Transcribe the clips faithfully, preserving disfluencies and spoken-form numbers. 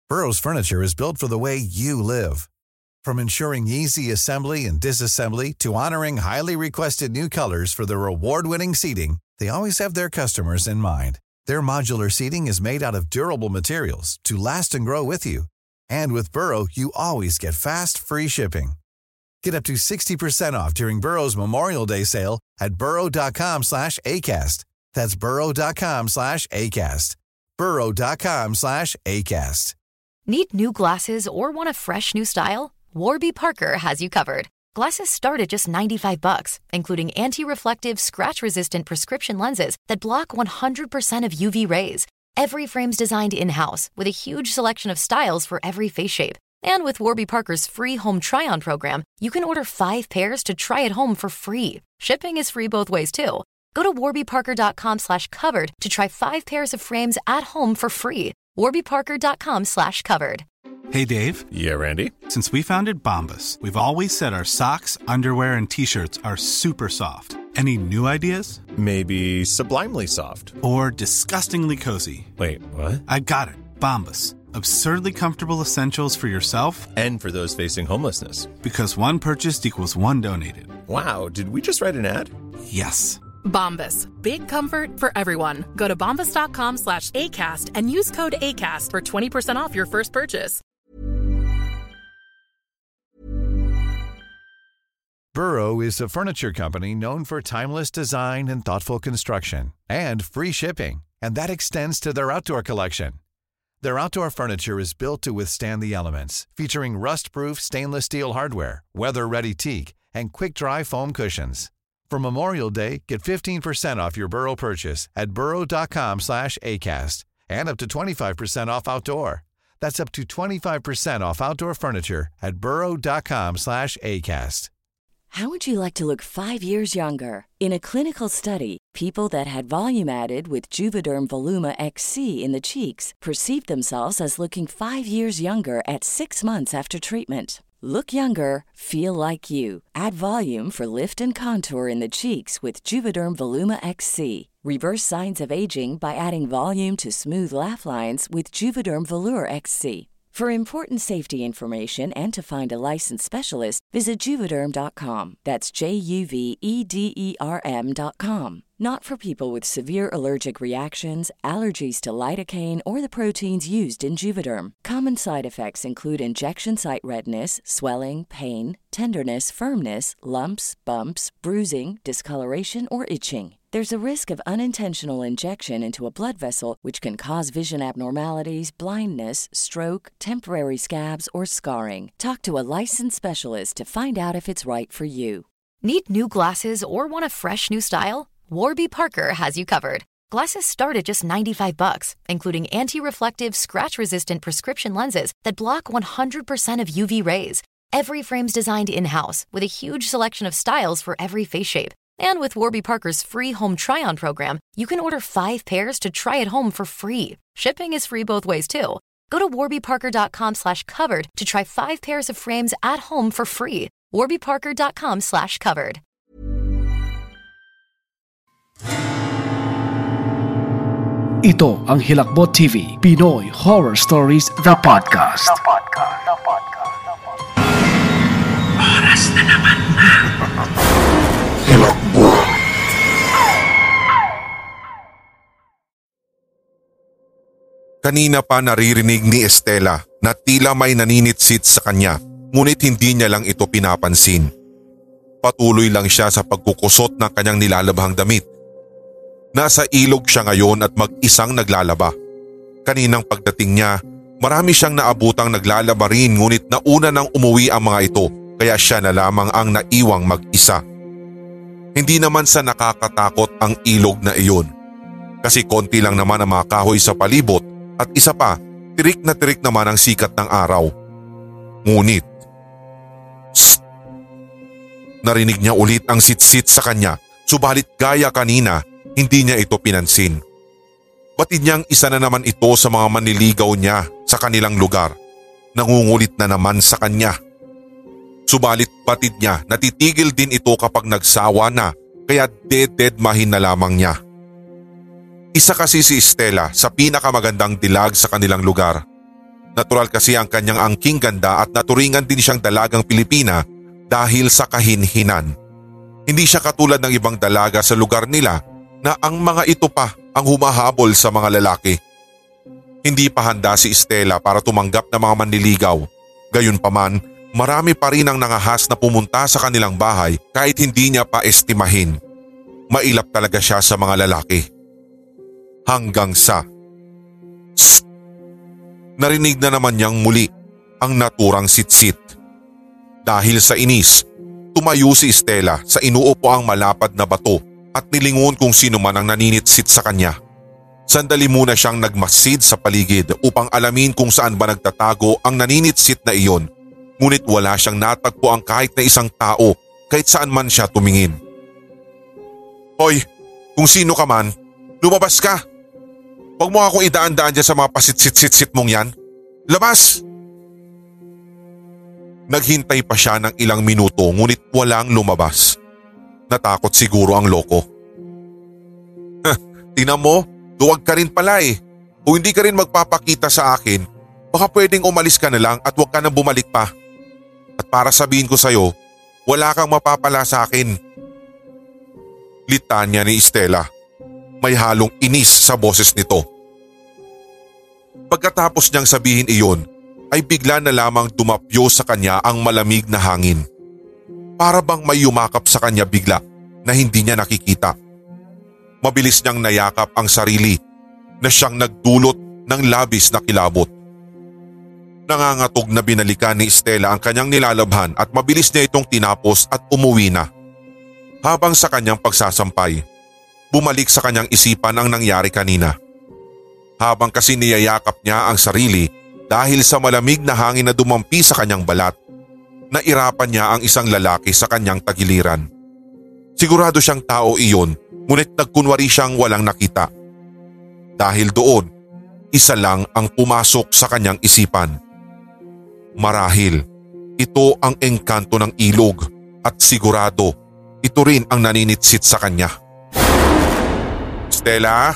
Burrow's furniture is built for the way you live. From ensuring easy assembly and disassembly to honoring highly requested new colors for their award-winning seating, they always have their customers in mind. Their modular seating is made out of durable materials to last and grow with you. And with Burrow, you always get fast, free shipping. Get up to sixty percent off during Burrow's Memorial Day sale at burrow.com slash ACAST. That's burrow.com slash ACAST. burrow.com slash ACAST. Need new glasses or want a fresh new style? Warby Parker has you covered. Glasses start at just ninety-five bucks, including anti-reflective, scratch-resistant prescription lenses that block one hundred percent of U V rays. Every frame's designed in-house with a huge selection of styles for every face shape. And with Warby Parker's free home try-on program, you can order five pairs to try at home for free. Shipping is free both ways, too. Go to warbyparker.com slash covered to try five pairs of frames at home for free. warbyparker.com slash covered. Hey, Dave. Yeah, Randy. Since we founded Bombas, we've always said our socks, underwear, and T-shirts are super soft. Any new ideas? Maybe sublimely soft. Or disgustingly cozy. Wait, what? I got it. Bombas. Absurdly comfortable essentials for yourself and for those facing homelessness. Because one purchased equals one donated. Wow, did we just write an ad? Yes. Bombas. Big comfort for everyone. Go to bombas.com slash ACAST and use code ACAST for twenty percent off your first purchase. Burrow is a furniture company known for timeless design and thoughtful construction and free shipping, and that extends to their outdoor collection. Their outdoor furniture is built to withstand the elements, featuring rust-proof stainless steel hardware, weather-ready teak, and quick-dry foam cushions. For Memorial Day, get fifteen percent off your Burrow purchase at burrow.com slash ACAST and up to twenty-five percent off outdoor. That's up to twenty-five percent off outdoor furniture at burrow.com slash ACAST. How would you like to look five years younger? In a clinical study, people that had volume added with Juvederm Voluma X C in the cheeks perceived themselves as looking five years younger at six months after treatment. Look younger, feel like you. Add volume for lift and contour in the cheeks with Juvederm Voluma X C. Reverse signs of aging by adding volume to smooth laugh lines with Juvederm Volure X C. For important safety information and to find a licensed specialist, visit Juvederm dot com. That's J U V E D E R M dot com. Not for people with severe allergic reactions, allergies to lidocaine, or the proteins used in Juvederm. Common side effects include injection site redness, swelling, pain, tenderness, firmness, lumps, bumps, bruising, discoloration, or itching. There's a risk of unintentional injection into a blood vessel, which can cause vision abnormalities, blindness, stroke, temporary scabs, or scarring. Talk to a licensed specialist to find out if it's right for you. Need new glasses or want a fresh new style? Warby Parker has you covered. Glasses start at just ninety-five bucks, including anti-reflective, scratch-resistant prescription lenses that block one hundred percent of U V rays. Every frame's designed in-house with a huge selection of styles for every face shape. And with Warby Parker's free home try-on program, you can order five pairs to try at home for free. Shipping is free both ways, too. Go to warbyparker.com slash covered to try five pairs of frames at home for free. warbyparker.com slash covered. Ito ang Hilakbot T V, Pinoy Horror Stories, The Podcast. The Podcast. The Podcast. The Podcast. Oras na naman na. Hilakbot. Kanina pa naririnig ni Estela na tila may naninitsit sa kanya, ngunit hindi niya lang ito pinapansin. Patuloy lang siya sa pagkukusot ng kanyang nilalabhang damit. Nasa ilog siya ngayon at mag-isang naglalaba. Kaninang pagdating niya, marami siyang naabutang naglalaba rin, ngunit nauna nang umuwi ang mga ito, kaya siya na lamang ang naiwang mag-isa. Hindi naman sa nakakatakot ang ilog na iyon, kasi konti lang naman ang mga kahoy sa palibot at isa pa, tirik na tirik naman ang sikat ng araw. Ngunit, Psst! Narinig niya ulit ang sitsit sa kanya, subalit gaya kanina, hindi niya ito pinansin. Batid niyang isa na naman ito sa mga manliligaw niya sa kanilang lugar. Nangungulit na naman sa kanya. Subalit batid niya natitigil din ito kapag nagsawa na, kaya dead-deadmahin na lamang niya. Isa kasi si Estela sa pinakamagandang dilag sa kanilang lugar. Natural kasi ang kanyang angking ganda at naturingan din siyang dalagang Pilipina dahil sa kahinhinan. Hindi siya katulad ng ibang dalaga sa lugar nila na ang mga ito pa ang humahabol sa mga lalaki. Hindi pa handa si Estela para tumanggap ng mga manliligaw. Gayunpaman, marami pa rin ang nangahas na pumunta sa kanilang bahay kahit hindi niya pa estimahin. Mailap talaga siya sa mga lalaki. Hanggang sa… Psst! Narinig na naman niyang muli ang naturang sitsit. Dahil sa inis, tumayo si Estela sa inuupuang malapad na bato at nilingon kung sino man ang naninitsit sa kanya. Sandali muna siyang nagmasid sa paligid upang alamin kung saan ba nagtatago ang naninitsit na iyon, ngunit wala siyang natagpo ang kahit na isang tao kahit saan man siya tumingin. Hoy, kung sino ka man, lumabas ka! Huwag mo akong idaan-daan dyan sa mga pasit-sit-sit mong yan. Labas! Naghintay pa siya ng ilang minuto ngunit walang lumabas. Natakot siguro ang loko. Tingnan mo, duwag ka rin pala eh. Kung hindi ka rin magpapakita sa akin, baka pwedeng umalis ka na lang at huwag ka nang bumalik pa. At para sabihin ko sa'yo, wala kang mapapala sa akin. Litanya ni Estela. May halong inis sa boses nito. Pagkatapos niyang sabihin iyon, ay bigla na lamang dumapyo sa kanya ang malamig na hangin. Para bang may yumakap sa kanya bigla na hindi niya nakikita. Mabilis niyang nayakap ang sarili na siyang nagdulot ng labis na kilabot. Nangangatog na binalikan ni Estela ang kanyang nilalabhan at mabilis niya itong tinapos at umuwi na. Habang sa kanyang pagsasampay, bumalik sa kanyang isipan ang nangyari kanina. Habang kasi niyayakap niya ang sarili dahil sa malamig na hangin na dumampi sa kanyang balat, nairapan niya ang isang lalaki sa kanyang tagiliran. Sigurado siyang tao iyon, ngunit nagkunwari siyang walang nakita. Dahil doon, isa lang ang pumasok sa kanyang isipan. Marahil, ito ang engkanto ng ilog at sigurado, ito rin ang naninitsit sa kanya. Estela?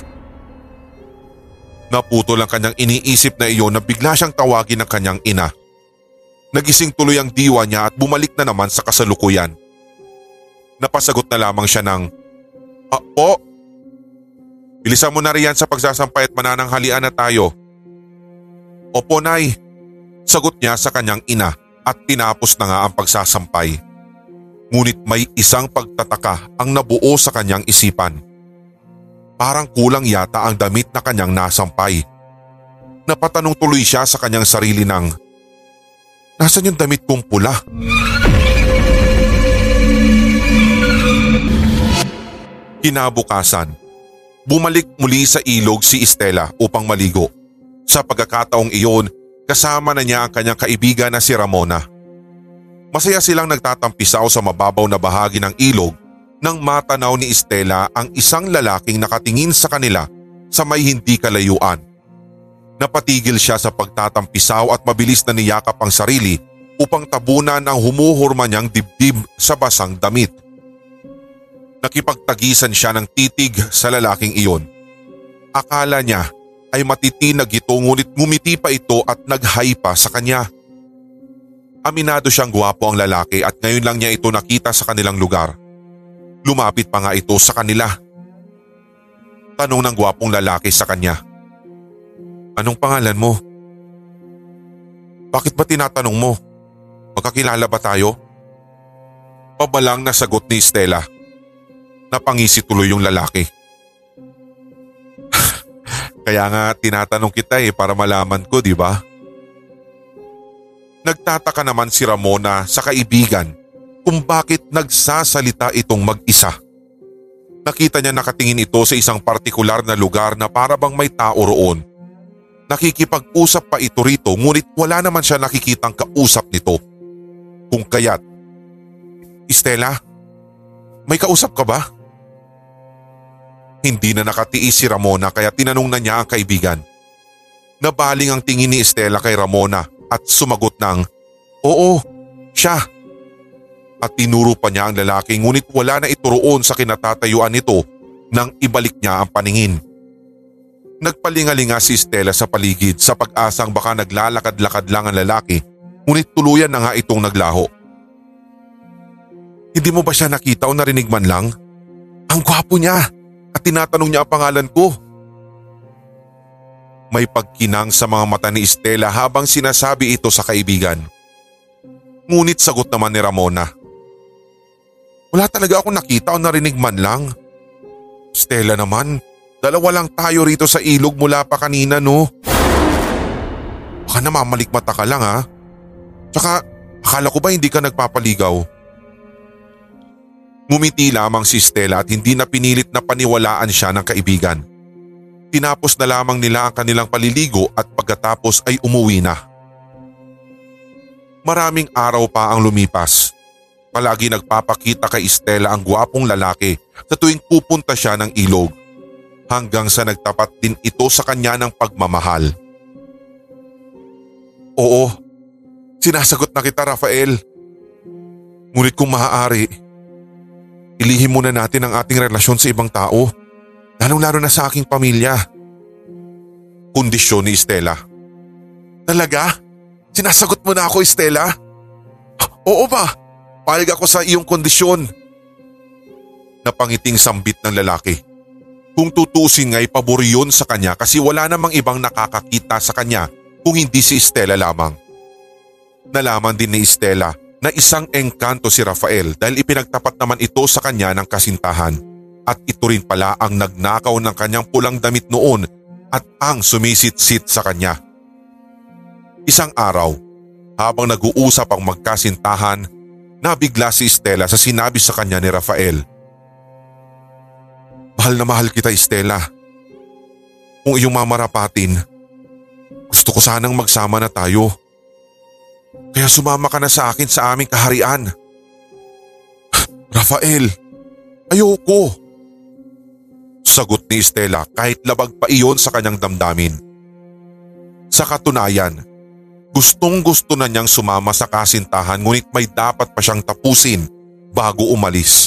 Naputol ang kanyang iniisip na iyon na bigla siyang tawagin ng kanyang ina. Nagising tuloy ang diwa niya at bumalik na naman sa kasalukuyan. Napasagot na lamang siya ng, "Ah, po? Bilisan mo na riyan sa pagsasampay at manananghalian na tayo." "Opo, Nay," sagot niya sa kanyang ina at tinapos na nga ang pagsasampay. Ngunit may isang pagtataka ang nabuo sa kanyang isipan. Parang kulang yata ang damit na kanyang nasampay. Napatanong tuloy siya sa kanyang sarili ng, "Nasaan yung damit kong pula?" Kinabukasan, bumalik muli sa ilog si Estela upang maligo. Sa pagkakataong iyon, kasama na niya ang kanyang kaibigan na si Ramona. Masaya silang nagtatampisaw sa mababaw na bahagi ng ilog nang matanaw ni Estela ang isang lalaking nakatingin sa kanila sa may hindi kalayuan. Napatigil siya sa pagtatampisaw at mabilis na niyakap ang sarili upang tabunan ang humuhurma niyang dibdib sa basang damit. Nakipagtagisan siya ng titig sa lalaking iyon. Akala niya ay matitinag ito ngunit ngumiti pa ito at nag-hi pa sa kanya. Aminado siyang gwapo ang lalaki at ngayon lang niya ito nakita sa kanilang lugar. Lumapit pa nga ito sa kanila. Tanong ng gwapong lalaki sa kanya, "Anong pangalan mo? Bakit ba tinatanong mo? Magkakilala ba tayo?" Pabalang na sagot ni Estela. Napangisi tuloy yung lalaki. "Kaya nga tinatanong kita eh para malaman ko, di ba?" Nagtataka naman si Ramona sa kaibigan kung bakit nagsasalita itong mag-isa. Nakita niya nakatingin ito sa isang partikular na lugar na para bang may tao roon. Nakikipag-usap pa ito rito ngunit wala naman siya nakikitang kausap nito. Kung kaya't, "Estela, may kausap ka ba?" Hindi na nakatiis si Ramona kaya tinanong na niya ang kaibigan. Nabaling ang tingin ni Estela kay Ramona at sumagot ng, "Oo, siya." At tinuro pa niya ang lalaki ngunit wala na ito roon sa kinatatayuan nito nang ibalik niya ang paningin. Nagpalingalinga si Stella sa paligid sa pag-asang baka naglalakad-lakad lang ang lalaki, ngunit tuluyan na nga itong naglaho. Hindi mo ba siya nakita o narinig man lang? Ang gwapo niya at tinatanong niya ang pangalan ko. May pagkinang sa mga mata ni Stella habang sinasabi ito sa kaibigan. Ngunit sagot naman ni Ramona. Wala talaga akong nakita o narinig man lang. Stella naman, dalawa lang tayo rito sa ilog mula pa kanina, no? Baka namamalikmata ka lang, ha? Tsaka akala ko ba hindi ka nagpapaligaw? Ngumiti lamang si Stella at hindi na pinilit na paniwalaan siya ng kaibigan. Tinapos na lamang nila ang kanilang paliligo at pagkatapos ay umuwi na. Maraming araw pa ang lumipas. Palagi nagpapakita kay Stella ang gwapong lalaki sa tuwing pupunta siya ng ilog. Hanggang sa nagtapat din ito sa kanya ng pagmamahal. Oo, sinasagot na kita, Rafael. Ngunit kung maaari, ilihim muna natin ang ating relasyon sa ibang tao, lalong-lalo na sa aking pamilya. Kondisyon ni Stella. Talaga? Sinasagot mo na ako, Stella? Oo ba? Payag ako sa iyong kondisyon. Napangiting sambit ng lalaki. Kung tutusin nga'y pabor yun sa kanya kasi wala namang ibang nakakakita sa kanya kung hindi si Stella lamang. Nalaman din ni Stella na isang engkanto si Rafael dahil ipinagtapat naman ito sa kanya ng kasintahan. At ito rin pala ang nagnakaw ng kanyang pulang damit noon at ang sumisit-sit sa kanya. Isang araw, habang nag-uusap ang magkasintahan, nabigla si Stella sa sinabi sa kanya ni Rafael. Mahal na mahal kita, Stella. Kung iyong mamarapatin, gusto ko sanang magsama na tayo. Kaya sumama ka na sa akin sa aming kaharian. Rafael, ayoko. Sagot ni Stella kahit labag pa iyon sa kanyang damdamin. Sa katunayan, gustong gusto na niyang sumama sa kasintahan ngunit may dapat pa siyang tapusin bago umalis.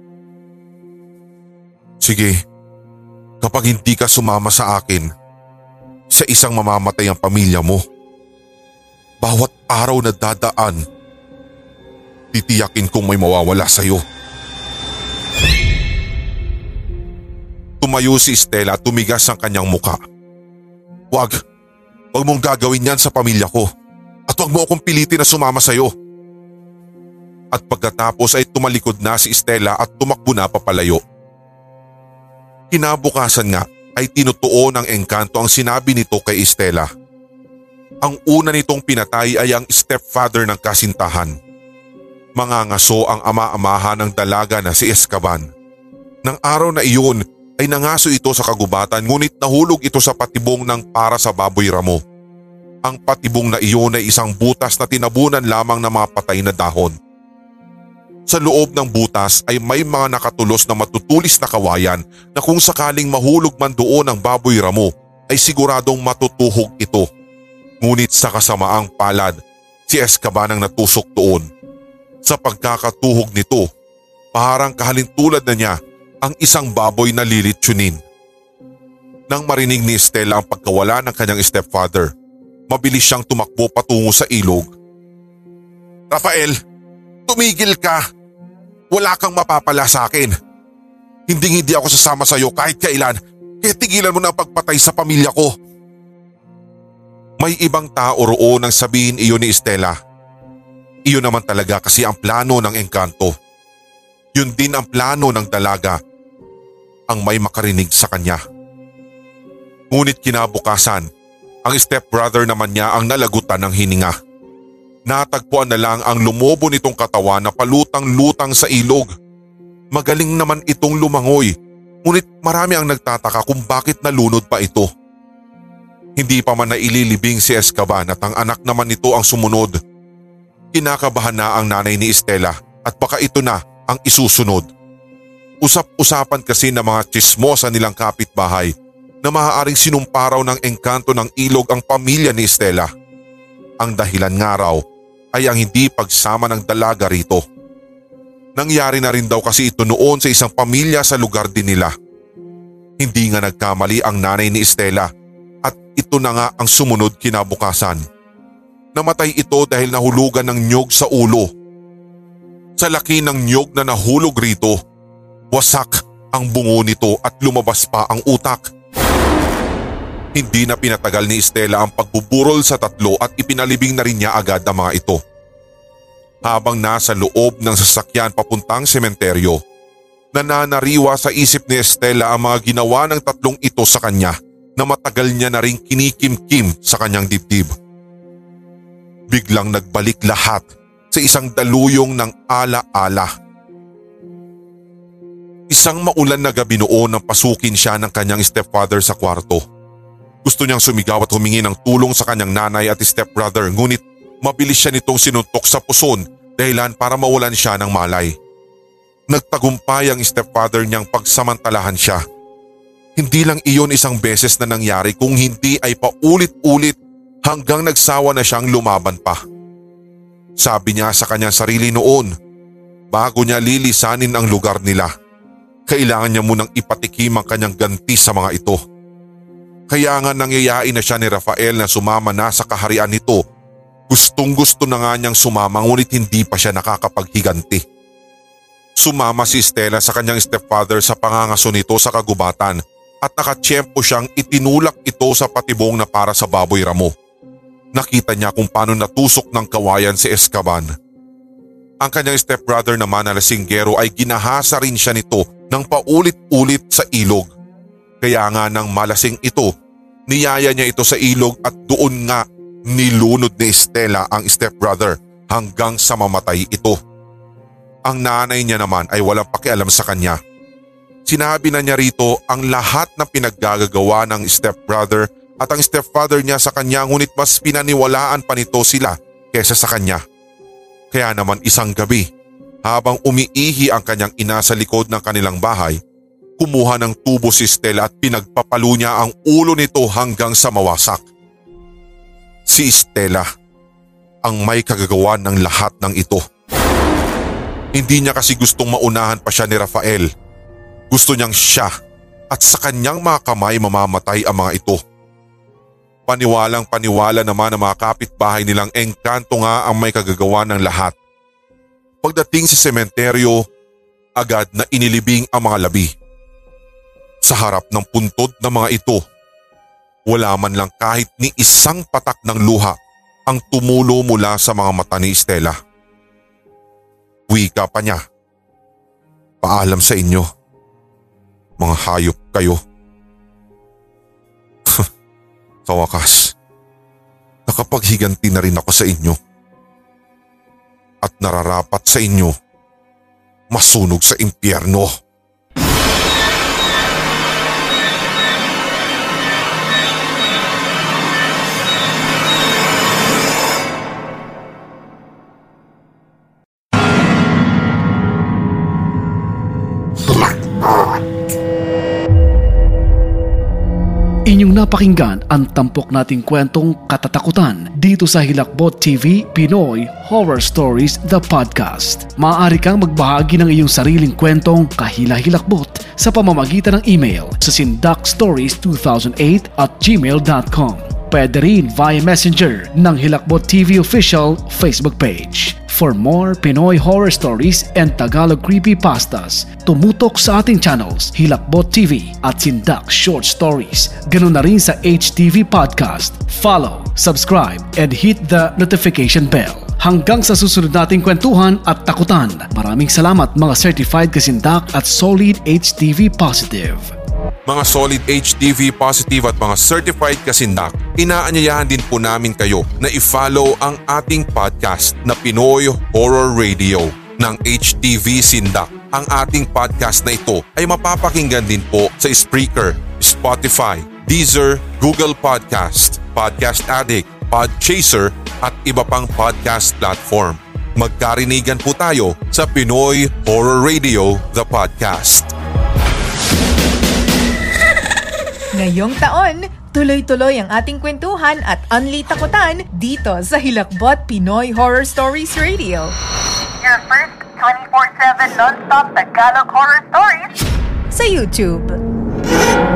Sige, kapag hindi ka sumama sa akin, sa isang mamamatay ang pamilya mo. Bawat araw na dadaan, titiyakin kong may mawawala sa iyo. Tumayo si Stella at tumigas ang kanyang muka. Wag, wag mong gagawin yan sa pamilya ko at wag mo akong pilitin na sumama sa iyo. At pagkatapos ay tumalikod na si Stella at tumakbo na papalayo. Kinabukasan nga ay tinutuo ng engkanto ang sinabi nito kay Stella. Ang una nitong pinatay ay ang stepfather ng kasintahan. Mangangaso ang ama-amahan ng dalaga na si Escaban. Nang araw na iyon ay nangaso ito sa kagubatan ngunit nahulog ito sa patibong ng para sa baboy ramo. Ang patibong na iyon ay isang butas na tinabunan lamang ng mga patay na dahon. Sa loob ng butas ay may mga nakatulos na matutulis na kawayan na kung sakaling mahulog man doon ang baboy ramo ay siguradong matutuhog ito. Ngunit sa kasamaang palad, si Escaban ang natusok doon. Sa pagkakatuhog nito, parang kahalintulad na niya ang isang baboy na lilitsunin. Nang marinig ni Stella ang pagkawala ng kanyang stepfather, mabilis siyang tumakbo patungo sa ilog. Rafael, tumigil ka! Wala kang mapapala sa akin. Hinding hindi ako sasama sa iyo kahit kailan, kaya tigilan mo na ang pagpatay sa pamilya ko. May ibang tao roon ang sabihin iyon ni Stella. Iyon naman talaga kasi ang plano ng engkanto. Yun din ang plano ng dalaga, ang may makarinig sa kanya. Ngunit kinabukasan, ang stepbrother naman niya ang nalagutan ng hininga. Natagpuan na lang ang lumobo nitong katawan na palutang-lutang sa ilog. Magaling naman itong lumangoy, ngunit marami ang nagtataka kung bakit nalunod pa ito. Hindi pa man naililibing si Escaban at ang anak naman nito ang sumunod. Kinakabahan na ang nanay ni Stella at baka ito na ang isusunod. Usap-usapan kasi ng mga tsismosa nilang kapitbahay na maaaring sinumparaw ng engkanto ng ilog ang pamilya ni Stella. Ang dahilan nga raw ay ang hindi pagsama ng dalaga rito. Nangyari na rin daw kasi ito noon sa isang pamilya sa lugar din nila. Hindi nga nagkamali ang nanay ni Estela at ito na nga ang sumunod kinabukasan. Namatay ito dahil nahulugan ng nyog sa ulo. Sa laki ng nyog na nahulog rito, wasak ang bungo nito at lumabas pa ang utak. Hindi na pinatagal ni Estela ang pagbuburol sa tatlo at ipinalibing na rin niya agad ang mga ito. Habang nasa loob ng sasakyan papuntang sementeryo, nananariwa sa isip ni Estela ang mga ginawa ng tatlong ito sa kanya na matagal niya na rin kinikimkim sa kanyang dibdib. Biglang nagbalik lahat sa isang daluyong ng ala-ala. Isang maulan na gabi noon nang pasukin siya ng kanyang stepfather sa kwarto. Gusto niyang sumigaw at humingi ng tulong sa kanyang nanay at stepbrother, ngunit mabilis siya nitong sinuntok sa puson dahilan para mawalan siya ng malay. Nagtagumpay ang stepfather niyang pagsamantalahan siya. Hindi lang iyon isang beses na nangyari kung hindi ay paulit-ulit hanggang nagsawa na siyang lumaban pa. Sabi niya sa kanyang sarili noon, bago niya lilisanin ang lugar nila, kailangan niya munang ipatikim ang kanyang ganti sa mga ito. Kaya nga nangyayain na siya ni Rafael na sumama na sa kaharian nito. Gustong gusto na nga niyang sumama ngunit hindi pa siya nakakapaghiganti. Sumama si Estela sa kanyang stepfather sa pangangaso nito sa kagubatan at nakatsyempo siyang itinulak ito sa patibong na para sa baboy ramo. Nakita niya kung paano natusok ng kawayan si Escaban. Ang kanyang stepbrother naman na lasinggero ay ginahasa rin siya nito ng paulit-ulit sa ilog. Kaya nga nang malasing ito, niyaya niya ito sa ilog at doon nga nilunod ni Estela ang stepbrother hanggang sa mamatay ito. Ang nanay niya naman ay walang pakialam sa kanya. Sinabi na niya rito ang lahat ng pinaggagawa ng stepbrother at ang stepfather niya sa kanya, ngunit mas pinaniwalaan pa nito sila kesa sa kanya. Kaya naman isang gabi, habang umiihi ang kanyang ina sa likod ng kanilang bahay, kumuha ng tubo si Estela at pinagpapalo niya ang ulo nito hanggang sa mawasak. Si Estela ang may kagagawa ng lahat ng ito. Hindi niya kasi gustong maunahan pa siya ni Rafael. Gusto niyang siya at sa kanyang mga kamay mamamatay ang mga ito. Paniwalang paniwala naman ang mga kapitbahay nilang engkanto nga ang may kagagawa ng lahat. Pagdating sa sementeryo, agad na inilibing ang mga labi. Sa harap ng puntod ng mga ito, wala man lang kahit ni isang patak ng luha ang tumulo mula sa mga mata ni Estela. Wika pa niya, paalam sa inyo, mga hayop kayo. Sa wakas, nakapaghiganti na rin ako sa inyo. At nararapat sa inyo, masunog sa impyerno. Inyong napakinggan ang tampok nating kwentong katatakutan dito sa Hilakbot T V Pinoy Horror Stories The Podcast. Maaari kang magbahagi ng iyong sariling kwentong kahila-hilakbot sa pamamagitan ng email sa sindakstories two thousand eight at gmail dot com. Pwede rin via messenger ng Hilakbot T V official Facebook page. For more Pinoy horror stories and Tagalog creepypastas, tumutok sa ating channels Hilakbot T V at Sindak Short Stories. Ganun na rin sa H T V Podcast. Follow, subscribe, and hit the notification bell. Hanggang sa susunod nating kwentuhan at takutan. Maraming salamat mga certified kasindak at solid H T V positive. Mga solid H T V positive at mga certified kasindak, inaanyayahan din po namin kayo na i-follow ang ating podcast na Pinoy Horror Radio ng H T V Sindak. Ang ating podcast na ito ay mapapakinggan din po sa Spreaker, Spotify, Deezer, Google Podcast, Podcast Addict, Podchaser at iba pang podcast platform. Magkarinigan po tayo sa Pinoy Horror Radio, the podcast. Ngayong taon, tuloy-tuloy ang ating kwentuhan at unli takutan dito sa Hilakbot Pinoy Horror Stories Radio. Your first twenty-four seven non-stop Tagalog horror stories sa YouTube.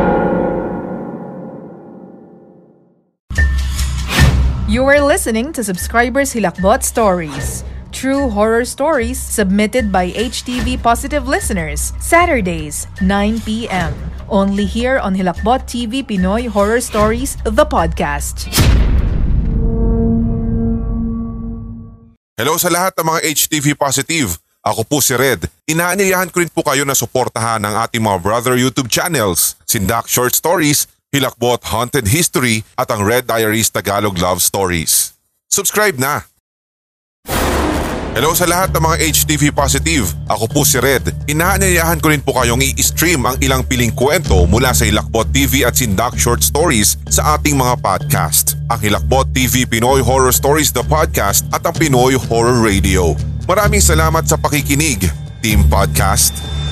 You are listening to Subscribers Hilakbot Stories, true horror stories submitted by H T V Positive listeners, Saturdays, nine p.m. Only here on Hilakbot T V Pinoy Horror Stories, the podcast. Hello sa lahat ng mga H T V Positive. Ako po si Red. Inaanyayahan ko rin po kayo na suportahan ang ating mga brother YouTube channels, Sindak Short Stories, Hilakbot Haunted History at ang Red Diaries Tagalog Love Stories. Subscribe na! Hello sa lahat ng mga H T V Positive. Ako po si Red. Inaanyayahan ko rin po kayong i-stream ang ilang piling kwento mula sa Hilakbot T V at Sindak Short Stories sa ating mga podcast. Ang Hilakbot T V Pinoy Horror Stories the Podcast at ang Pinoy Horror Radio. Maraming salamat sa pakikinig, Team Podcast.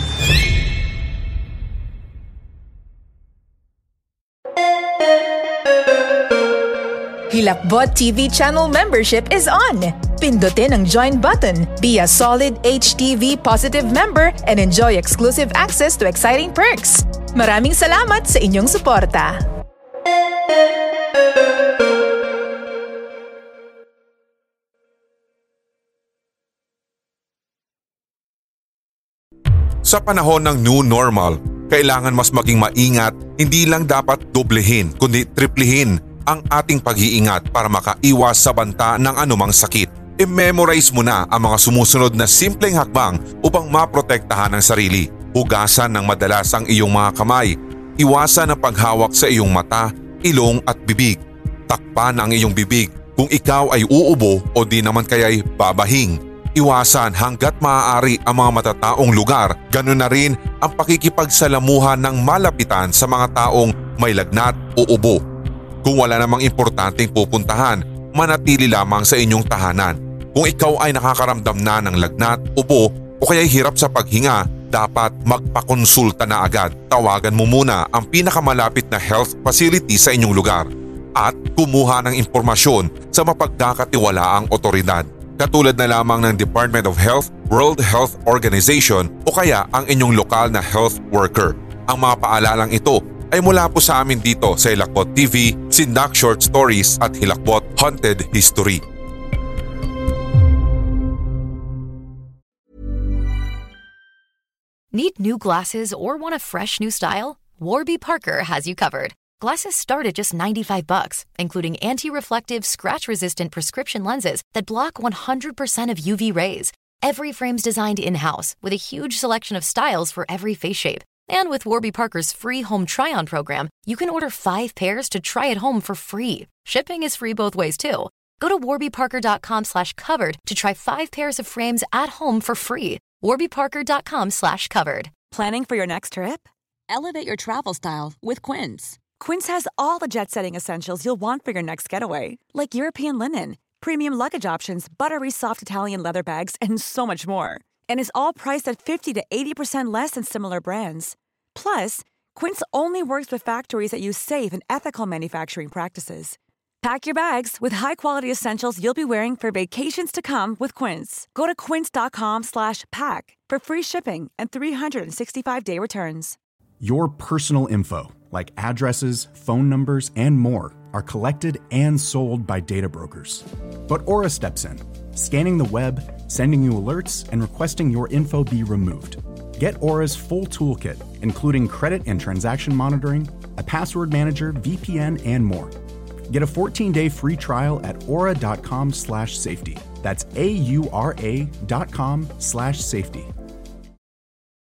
Hilakbot T V channel membership is on! Pindutin ang join button, be a solid H T V Positive member and enjoy exclusive access to exciting perks. Maraming salamat sa inyong suporta! Sa panahon ng new normal, kailangan mas maging maingat, hindi lang dapat doblehin kundi triplihin ang ating pag-iingat para makaiwas sa banta ng anumang sakit. I-memorize mo na ang mga sumusunod na simpleng hakbang upang maprotektahan ang sarili. Hugasan ng madalas ang iyong mga kamay. Iwasan ang paghawak sa iyong mata, ilong at bibig. Takpan ang iyong bibig kung ikaw ay uubo o di naman kaya'y babahing. Iwasan hanggat maaari ang mga matataong lugar, ganoon na rin ang pakikipagsalamuhan ng malapitan sa mga taong may lagnat o ubo. Kung wala namang importanteng pupuntahan, manatili lamang sa inyong tahanan. Kung ikaw ay nakakaramdam na ng lagnat, ubo o kaya'y hirap sa paghinga, dapat magpakonsulta na agad. Tawagan mo muna ang pinakamalapit na health facility sa inyong lugar at kumuha ng impormasyon sa mapagkakatiwalaang otoridad. Katulad na lamang ng Department of Health, World Health Organization o kaya ang inyong lokal na health worker. Ang mga paalalang ito ay mula po sa amin dito sa Hilakbot T V, Sindak Short Stories at Hilakbot Haunted History. Need new glasses or want a fresh new style? Warby Parker has you covered. Glasses start at just ninety-five bucks, including anti-reflective, scratch-resistant prescription lenses that block one hundred percent of U V rays. Every frame's designed in-house with a huge selection of styles for every face shape. And with Warby Parker's free home try-on program, you can order five pairs to try at home for free. Shipping is free both ways, too. Go to warbyparker.com slash covered to try five pairs of frames at home for free. warbyparker.com slash covered. Planning for your next trip? Elevate your travel style with Quince. Quince has all the jet-setting essentials you'll want for your next getaway, like European linen, premium luggage options, buttery soft Italian leather bags, and so much more. And is all priced at fifty to eighty percent less than similar brands. Plus, Quince only works with factories that use safe and ethical manufacturing practices. Pack your bags with high-quality essentials you'll be wearing for vacations to come with Quince. Go to quince.com slash pack for free shipping and three sixty-five day returns. Your personal info, like addresses, phone numbers, and more, are collected and sold by data brokers. But Aura steps in, scanning the web, sending you alerts, and requesting your info be removed. Get Aura's full toolkit, including credit and transaction monitoring, a password manager, V P N, and more. Get a fourteen-day free trial at aura.com slash safety. That's A-U-R-A dot com slash safety.